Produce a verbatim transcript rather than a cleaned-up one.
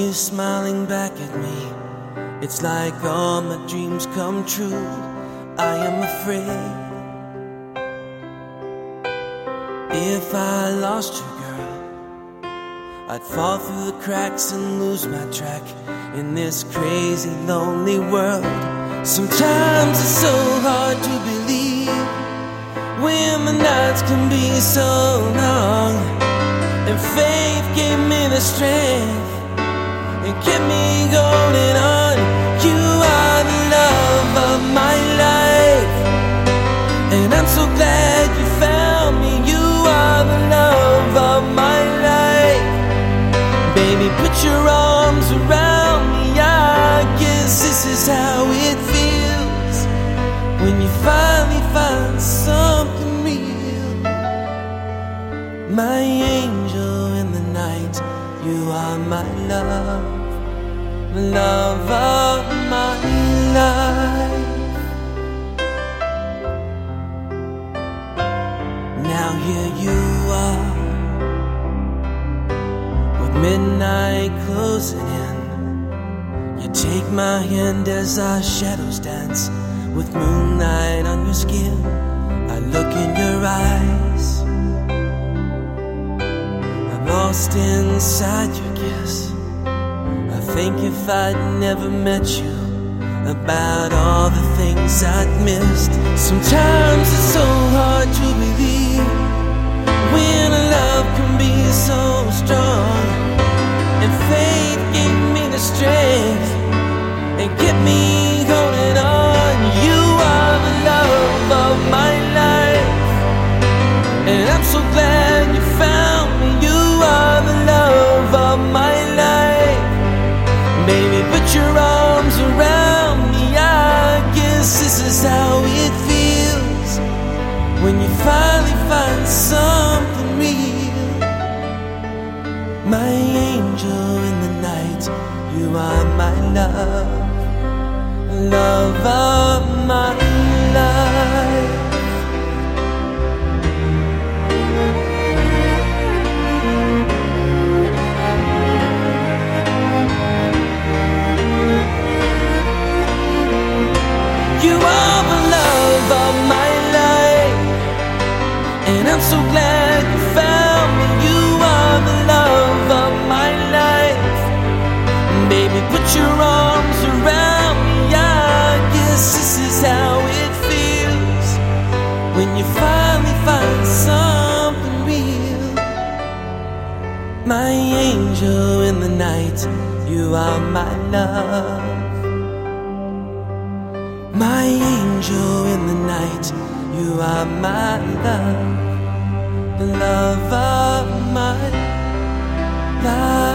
you smiling back at me. It's like all my dreams come true. I am afraid if I lost you, girl, I'd fall through the cracks and lose my track in this crazy, lonely world. Sometimes it's so hard to believe when the nights can be so long, and faith gave me the strength and kept me going on. You are the love of my life, and I'm so glad you found me. You are the love of my life. Baby, put your arms around me. I guess this is how it feels when you finally find something real. My angel in the night, you are my love, the love of my life. Now here you are, with midnight closing in. You take my hand as our shadows dance, with moonlight on your skin. I look in your eyes, I'm lost inside your kiss. I think if I'd never met you, about all the things I'd missed. Sometimes it's so hard to believe when a love can be so strong, and faith gave me the strength and kept me holding on. You are the love of my life, and I'm so glad you found me. You are the love of my life. Baby, put your arms around me. I guess this is how it feels when you finally find something real. My angel in the night, you are my love, love of my life. You are the love of my life, and I'm so glad you found me. You are the love of my life. Baby, put your arms around me. I guess this is how it feels when you finally find something real. My angel in the night, you are my love. My angel in the night, you are my love, the love of my life.